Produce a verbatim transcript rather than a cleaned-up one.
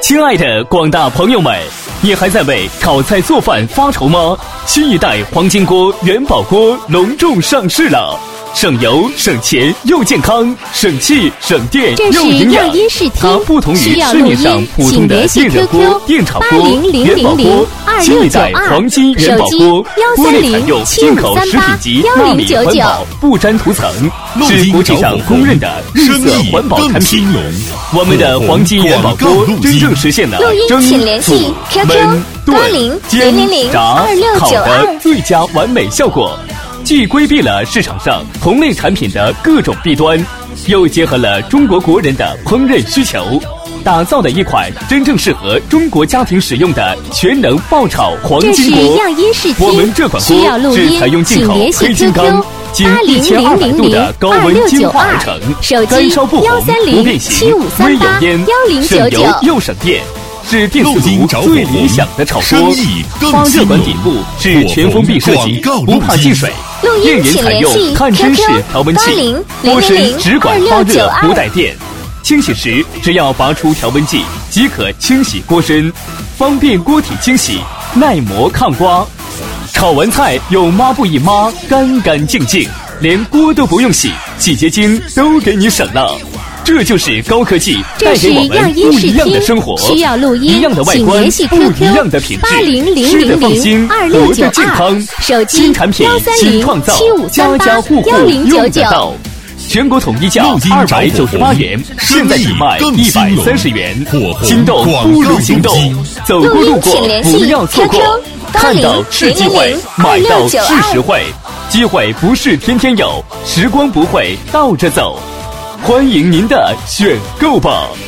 亲爱的广大朋友们，你还在为炒菜做饭发愁吗？新一代黄金锅元宝锅隆重上市了，省油省钱又健康，省气省电又营养。它不同于市面上普通的电热锅、电炒锅、元宝锅，新一代黄金元宝锅锅内采用进口食品级纳米环保不粘涂层，是国际上公认的绿色环保产品。我们的黄金元宝锅真正实现了蒸、煮、焖、炖、煎、炸、烤的最佳完美效果，既规避了市场上同类产品的各种弊端，又结合了中国国人的烹饪需求，打造的一款真正适合中国家庭使用的全能爆炒黄金锅。我们这款锅是采用进口黑金刚，经一千二百度的高温精化而成，干烧不红不变形，微有烟，省油又省电，是电磁炉最理想的炒锅。发热管底部是全封闭设计，不怕进水。电源采用探针式调温器，锅身只管发热不带电。清洗时只要拔出调温剂即可清洗锅身，方便锅体清洗，耐磨抗刮。炒完菜用抹布一抹，干干净净，连锅都不用洗，洗洁精都给你省了。这就是高科技带给我们不一样的生活， 需要录音， 一样的外观，不一样的品质，吃的放心，活得健康。新产品，新创造，家家户户用得到。全国统一价二百九十八元，现在只卖一百三十元。心动不如行动，走过路过不要错过。看到是机会，买到是实惠，机会不是天天有，时光不会倒着走。欢迎您的选购吧。